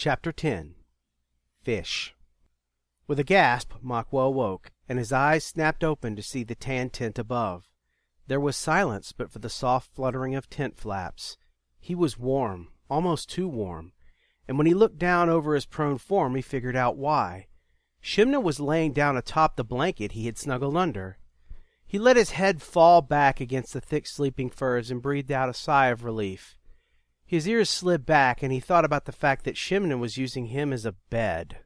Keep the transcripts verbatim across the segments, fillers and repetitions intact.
Chapter ten. Fish. With a gasp, Makwa awoke, and his eyes snapped open to see the tan tent above. There was silence but for the soft fluttering of tent flaps. He was warm, almost too warm, and when he looked down over his prone form he figured out why. Shimna was laying down atop the blanket he had snuggled under. He let his head fall back against the thick sleeping furs and breathed out a sigh of relief. His ears slid back, and he thought about the fact that Shimna was using him as a bed.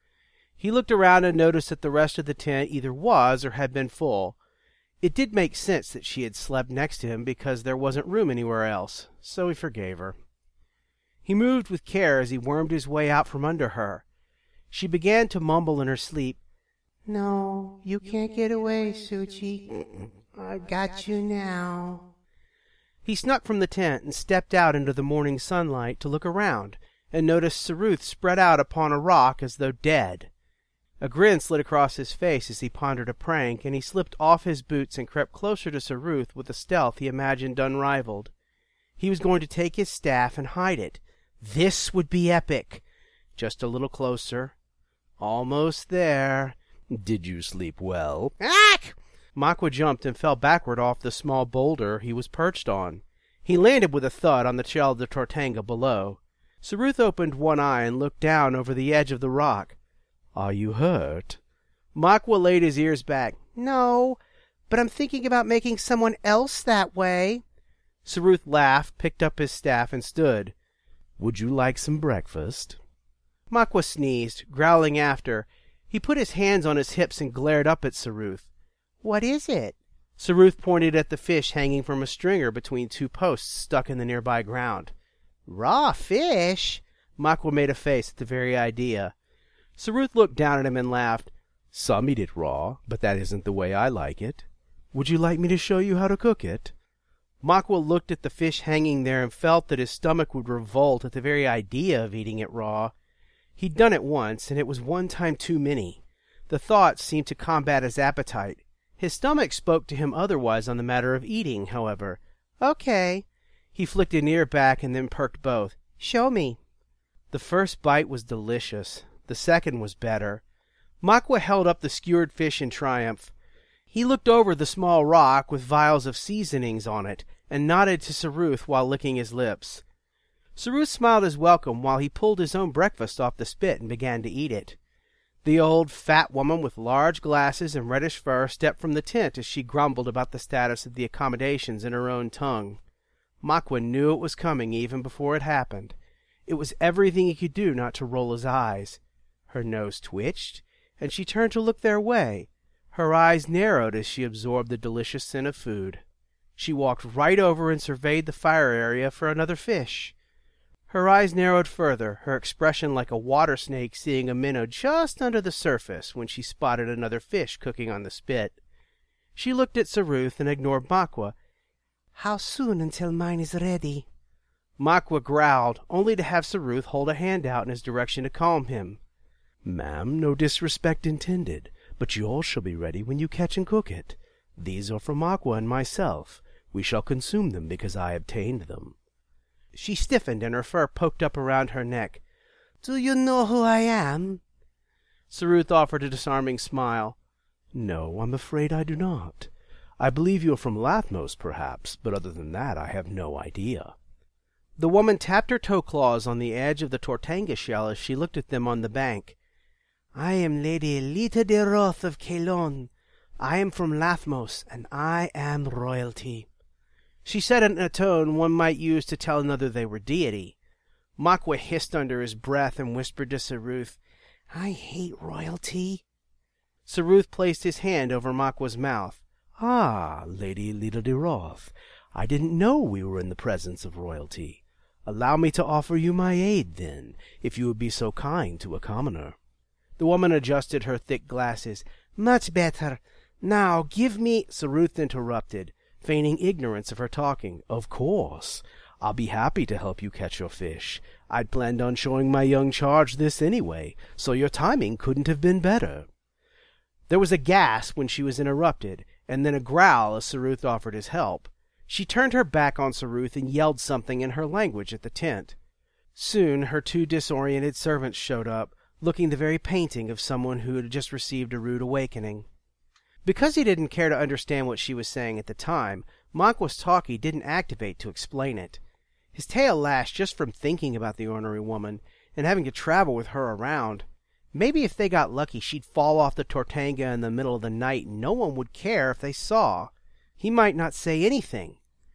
He looked around and noticed that the rest of the tent either was or had been full. It did make sense that she had slept next to him because there wasn't room anywhere else, so he forgave her. He moved with care as he wormed his way out from under her. She began to mumble in her sleep, "No, you can't get away, Suchi. I've got you now." He snuck from the tent and stepped out into the morning sunlight to look around, and noticed Saruth spread out upon a rock as though dead. A grin slid across his face as he pondered a prank, and he slipped off his boots and crept closer to Saruth with a stealth he imagined unrivaled. He was going to take his staff and hide it. This would be epic. Just a little closer. Almost there. "Did you sleep well?" "Ack!" Makwa jumped and fell backward off the small boulder he was perched on. He landed with a thud on the shell of the Tortanga below. Saruth opened one eye and looked down over the edge of the rock. "Are you hurt?" Makwa laid his ears back. "No, but I'm thinking about making someone else that way." Saruth laughed, picked up his staff, and stood. "Would you like some breakfast?" Makwa sneezed, growling after. He put his hands on his hips and glared up at Saruth. "What is it?" Saruth pointed at the fish hanging from a stringer between two posts stuck in the nearby ground. "Raw fish?" Makwa made a face at the very idea. Saruth looked down at him and laughed. "Some eat it raw, but that isn't the way I like it. Would you like me to show you how to cook it?" Makwa looked at the fish hanging there and felt that his stomach would revolt at the very idea of eating it raw. He'd done it once, and it was one time too many. The thought seemed to combat his appetite. His stomach spoke to him otherwise on the matter of eating, however. "Okay." He flicked an ear back and then perked both. "Show me." The first bite was delicious. The second was better. Makwa held up the skewered fish in triumph. He looked over the small rock with vials of seasonings on it and nodded to Saruth while licking his lips. Saruth smiled his welcome while he pulled his own breakfast off the spit and began to eat it. The old fat woman with large glasses and reddish fur stepped from the tent as she grumbled about the status of the accommodations in her own tongue. Makwa knew it was coming even before it happened. It was everything he could do not to roll his eyes. Her nose twitched, and she turned to look their way. Her eyes narrowed as she absorbed the delicious scent of food. She walked right over and surveyed the fire area for another fish. Her eyes narrowed further, her expression like a water snake seeing a minnow just under the surface when she spotted another fish cooking on the spit. She looked at Saruth and ignored Makwa. "How soon until mine is ready?" Makwa growled, only to have Saruth hold a hand out in his direction to calm him. "Ma'am, no disrespect intended, but yours shall be ready when you catch and cook it. These are for Makwa and myself. We shall consume them because I obtained them." She stiffened and her fur poked up around her neck. "Do you know who I am?" Saruth offered a disarming smile. "No, I'm afraid I do not. I believe you are from Lathmos, perhaps, but other than that I have no idea." The woman tapped her toe claws on the edge of the Tortanga shell as she looked at them on the bank. "I am Lady Elita de Roth of Kelon. I am from Lathmos, and I am royalty." She said it in a tone one might use to tell another they were deity. Makwa hissed under his breath and whispered to Saruth, "I hate royalty." Saruth placed his hand over Makwa's mouth. "Ah, Lady Elita de Roth, I didn't know we were in the presence of royalty. Allow me to offer you my aid, then, if you would be so kind to a commoner." The woman adjusted her thick glasses. "Much better. Now give me—" Saruth interrupted, feigning ignorance of her talking. "Of course. I'll be happy to help you catch your fish. I'd planned on showing my young charge this anyway, so your timing couldn't have been better." There was a gasp when she was interrupted, and then a growl as Saruth offered his help. She turned her back on Saruth and yelled something in her language at the tent. Soon her two disoriented servants showed up, looking the very painting of someone who had just received a rude awakening. Because he didn't care to understand what she was saying at the time, Makwa's talkie didn't activate to explain it. His tail lashed just from thinking about the ornery woman, and having to travel with her around. Maybe if they got lucky she'd fall off the Tortanga in the middle of the night and no one would care if they saw. He might not say anything.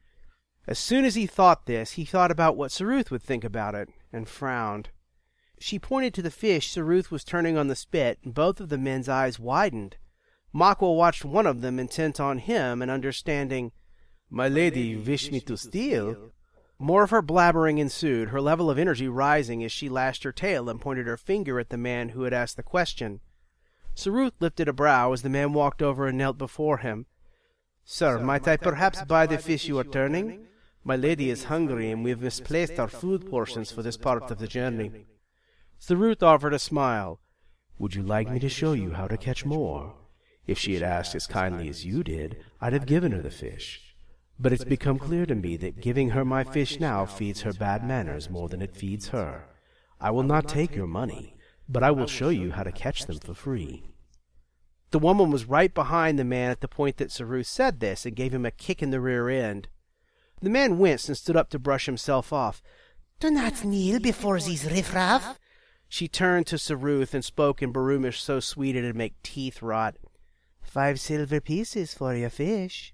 As soon as he thought this, he thought about what Saruth would think about it, and frowned. She pointed to the fish Saruth was turning on the spit, and both of the men's eyes widened. Makwa watched one of them, intent on him and understanding. "My lady, you wish me to steal?" More of her blabbering ensued, her level of energy rising as she lashed her tail and pointed her finger at the man who had asked the question. Saruth lifted a brow as the man walked over and knelt before him. "Sir, might I perhaps buy the fish you are turning? My lady is hungry, and we have misplaced our food portions for this part of the journey." Saruth offered a smile. "Would you like me to show you how to catch more? If she had asked as kindly as you did, I'd have given her the fish. But it's become clear to me that giving her my fish now feeds her bad manners more than it feeds her. I will not take your money, but I will show you how to catch them for free." The woman was right behind the man at the point that Saruth said this, and gave him a kick in the rear end. The man winced and stood up to brush himself off. "Do not kneel before these riffraff." She turned to Saruth and spoke in Barumish so sweet it'd make teeth rot. "Five silver pieces for your fish."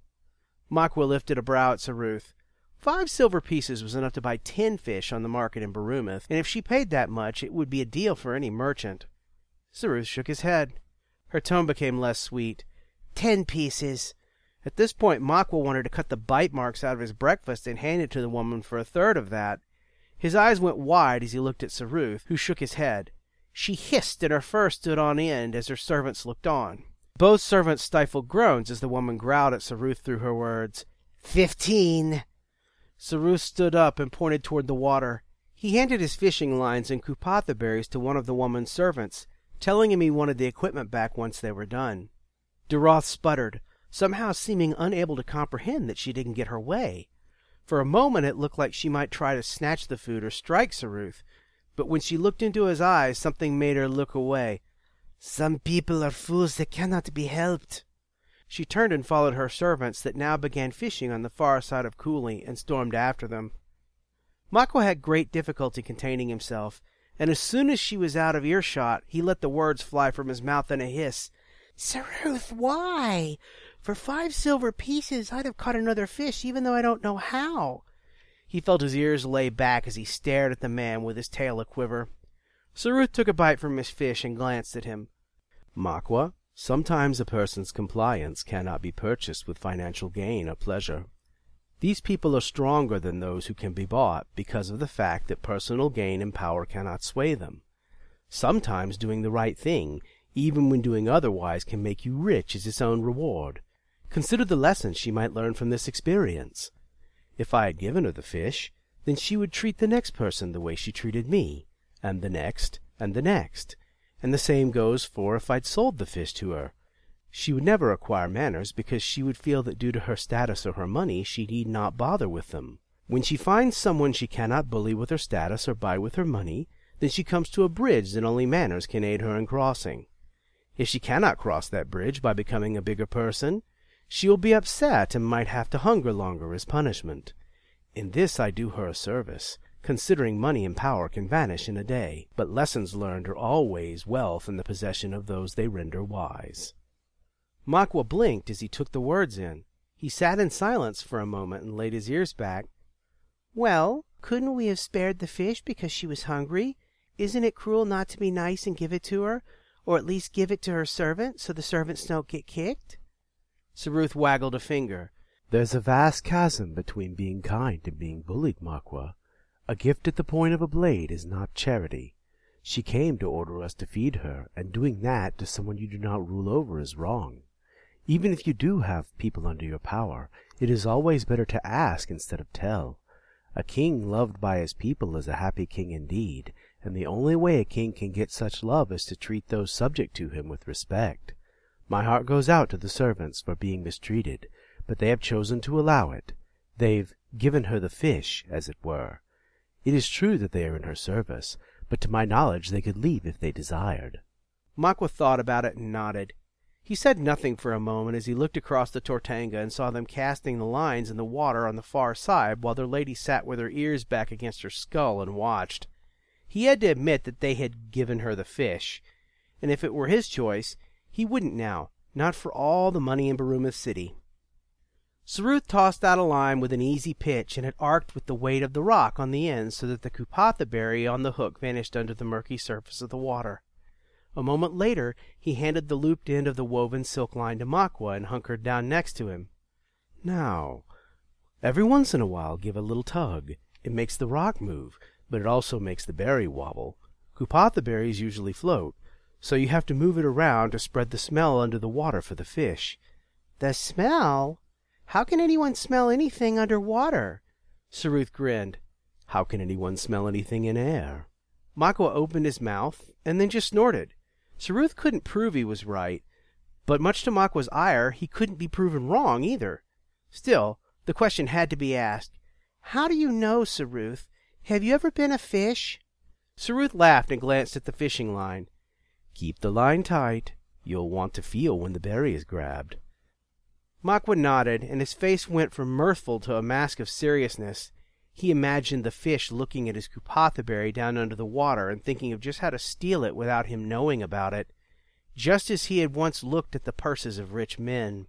Makwa lifted a brow at Saruth. Five silver pieces was enough to buy ten fish on the market in Barumith, and if she paid that much, it would be a deal for any merchant. Saruth shook his head. Her tone became less sweet. "Ten pieces." At this point, Makwa wanted to cut the bite marks out of his breakfast and hand it to the woman for a third of that. His eyes went wide as he looked at Saruth, who shook his head. She hissed, and her fur stood on end as her servants looked on. Both servants stifled groans as the woman growled at Saruth through her words. "Fifteen." Saruth stood up and pointed toward the water. He handed his fishing lines and kupatha berries to one of the woman's servants, telling him he wanted the equipment back once they were done. Duroth sputtered, somehow seeming unable to comprehend that she didn't get her way. For a moment it looked like she might try to snatch the food or strike Saruth, but when she looked into his eyes, something made her look away. "Some people are fools that cannot be helped." She turned and followed her servants that now began fishing on the far side of Cooley and stormed after them. Makwa had great difficulty containing himself, and as soon as she was out of earshot, he let the words fly from his mouth in a hiss. "Saruth, why? For five silver pieces I'd have caught another fish, even though I don't know how." He felt his ears lay back as he stared at the man with his tail a-quiver. Saruth took a bite from his fish and glanced at him. "Makwa, sometimes a person's compliance cannot be purchased with financial gain or pleasure. These people are stronger than those who can be bought because of the fact that personal gain and power cannot sway them. Sometimes doing the right thing, even when doing otherwise, can make you rich as its own reward. Consider the lessons she might learn from this experience. If I had given her the fish, then she would treat the next person the way she treated me, and the next, and the next, and the same goes for if I'd sold the fish to her. She would never acquire manners because she would feel that due to her status or her money she need not bother with them. When she finds someone she cannot bully with her status or buy with her money, then she comes to a bridge that only manners can aid her in crossing. If she cannot cross that bridge by becoming a bigger person, she will be upset and might have to hunger longer as punishment. In this I do her a service, considering money and power can vanish in a day, but lessons learned are always wealth in the possession of those they render wise." Makwa blinked as he took the words in. He sat in silence for a moment and laid his ears back. "Well, couldn't we have spared the fish because she was hungry? Isn't it cruel not to be nice and give it to her, or at least give it to her servant so the servants don't get kicked?" Saruth waggled a finger. "There's a vast chasm between being kind and being bullied, Makwa. A gift at the point of a blade is not charity. She came to order us to feed her, and doing that to someone you do not rule over is wrong. Even if you do have people under your power, it is always better to ask instead of tell. A king loved by his people is a happy king indeed, and the only way a king can get such love is to treat those subject to him with respect. My heart goes out to the servants for being mistreated, but they have chosen to allow it. They've given her the fish, as it were. It is true that they are in her service, but to my knowledge they could leave if they desired." Makwa thought about it and nodded. He said nothing for a moment as he looked across the Tortanga and saw them casting the lines in the water on the far side while their lady sat with her ears back against her skull and watched. He had to admit that they had given her the fish, and if it were his choice, he wouldn't now, not for all the money in Baruma City. Saruth tossed out a line with an easy pitch, and it arced with the weight of the rock on the end so that the kupatha berry on the hook vanished under the murky surface of the water. A moment later, he handed the looped end of the woven silk line to Makwa and hunkered down next to him. "Now, every once in a while give a little tug. It makes the rock move, but it also makes the berry wobble. Kupatha berries usually float, so you have to move it around to spread the smell under the water for the fish." "The smell? How can anyone smell anything under water?" Saruth grinned. "How can anyone smell anything in air?" Makwa opened his mouth and then just snorted. Saruth couldn't prove he was right, but much to Makwa's ire, he couldn't be proven wrong either. Still, the question had to be asked. "How do you know, Saruth? Have you ever been a fish?" Saruth laughed and glanced at the fishing line. "Keep the line tight. You'll want to feel when the berry is grabbed." Makwa nodded, and his face went from mirthful to a mask of seriousness. He imagined the fish looking at his kupatha berry down under the water and thinking of just how to steal it without him knowing about it, just as he had once looked at the purses of rich men.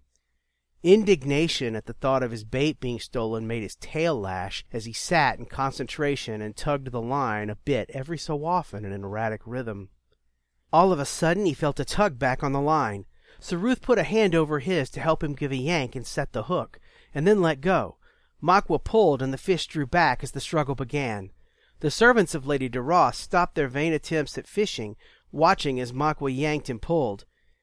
Indignation at the thought of his bait being stolen made his tail lash as he sat in concentration and tugged the line a bit every so often in an erratic rhythm. All of a sudden he felt a tug back on the line. Saruth put a hand over his to help him give a yank and set the hook, and then let go. Makwa pulled, and the fish drew back as the struggle began. The servants of Lady de Ross stopped their vain attempts at fishing, watching as Makwa yanked and pulled.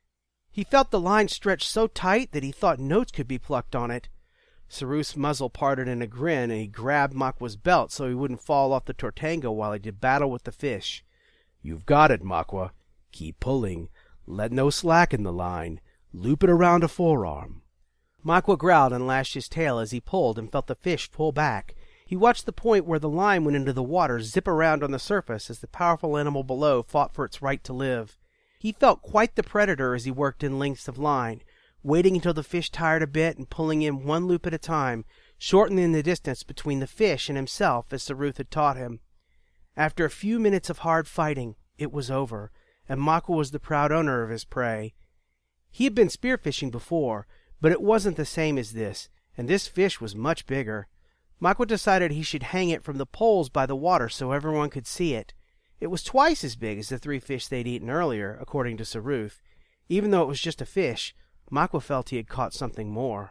He felt the line stretch so tight that he thought notes could be plucked on it. Saruth's muzzle parted in a grin, and he grabbed Makwa's belt so he wouldn't fall off the Tortanga while he did battle with the fish. "You've got it, Makwa. Keep pulling. Let no slack in the line. Loop it around a forearm." Makwa growled and lashed his tail as he pulled and felt the fish pull back. He watched the point where the line went into the water zip around on the surface as the powerful animal below fought for its right to live. He felt quite the predator as he worked in lengths of line, waiting until the fish tired a bit and pulling in one loop at a time, shortening the distance between the fish and himself as Saruth had taught him. After a few minutes of hard fighting, it was over, and Makwa was the proud owner of his prey. He had been spearfishing before, but it wasn't the same as this, and this fish was much bigger. Makwa decided he should hang it from the poles by the water so everyone could see it. It was twice as big as the three fish they'd eaten earlier, according to Saruth. Even though it was just a fish, Makwa felt he had caught something more.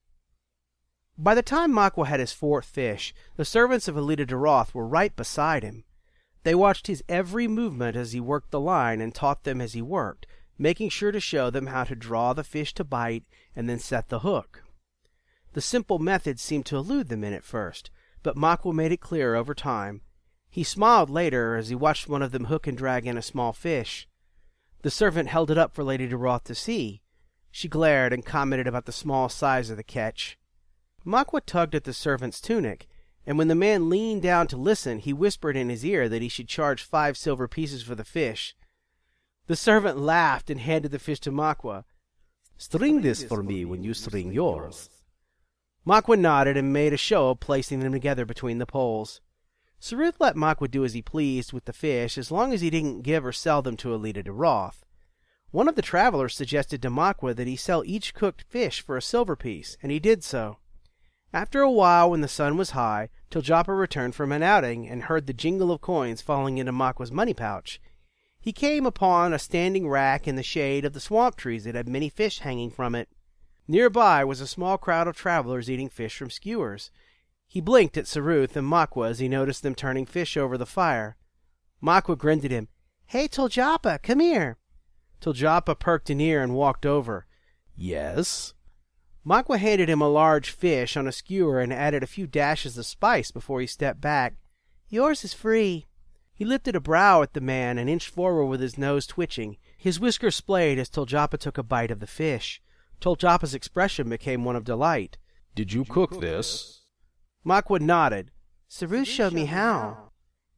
By the time Makwa had his fourth fish, the servants of Alida de Roth were right beside him. They watched his every movement as he worked the line and taught them as he worked, making sure to show them how to draw the fish to bite and then set the hook. The simple method seemed to elude the men at first, but Makwa made it clear over time. He smiled later as he watched one of them hook and drag in a small fish. The servant held it up for Lady de Roth to see. She glared and commented about the small size of the catch. Makwa tugged at the servant's tunic, and when the man leaned down to listen, he whispered in his ear that he should charge five silver pieces for the fish. The servant laughed and handed the fish to Makwa. "String this for me when you string yours." Makwa nodded and made a show of placing them together between the poles. Saruth let Makwa do as he pleased with the fish as long as he didn't give or sell them to Alida de Roth. One of the travelers suggested to Makwa that he sell each cooked fish for a silver piece, and he did so. After a while, when the sun was high, Tiljapa returned from an outing and heard the jingle of coins falling into Makwa's money pouch. He came upon a standing rack in the shade of the swamp trees that had many fish hanging from it. Nearby was a small crowd of travelers eating fish from skewers. He blinked at Saruth and Makwa as he noticed them turning fish over the fire. Makwa grinned at him. "Hey, Tiljapa, come here." Tiljapa perked an ear and walked over. "Yes?" Makwa handed him a large fish on a skewer and added a few dashes of spice before he stepped back. "Yours is free." He lifted a brow at the man and inched forward with his nose twitching. His whiskers splayed as Tiljapa took a bite of the fish. Tiljapa's expression became one of delight. "Did you cook this?" Makwa nodded. "Saruth showed me how."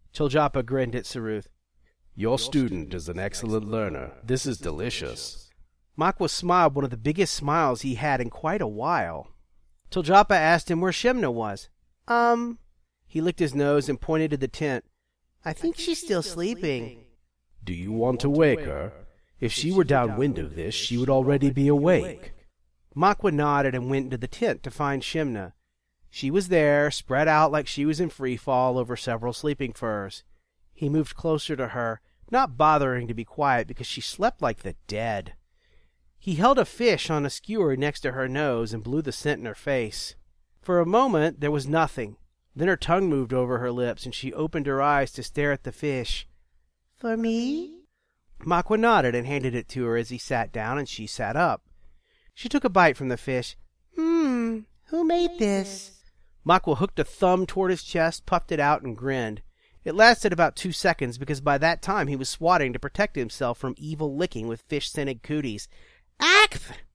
Chiljapa grinned at Saruth. Your student is an excellent learner. This is delicious. Makwa smiled one of the biggest smiles he had in quite a while. Chiljapa asked him where Shimna was. Um, He licked his nose and pointed to the tent. I think she's still sleeping. Do you want to wake her? If she were downwind of this, she would already be awake. Makwa nodded and went into the tent to find Shimna. She was there, spread out like she was in free fall over several sleeping furs. He moved closer to her, not bothering to be quiet because she slept like the dead. He held a fish on a skewer next to her nose and blew the scent in her face. For a moment there was nothing. Then her tongue moved over her lips and she opened her eyes to stare at the fish. For me? Makwa nodded and handed it to her as he sat down, and she sat up. She took a bite from the fish. Hmm, who made this? Makwa hooked a thumb toward his chest, puffed it out, and grinned. It lasted about two seconds because by that time he was swatting to protect himself from evil licking with fish-scented cooties. Akth!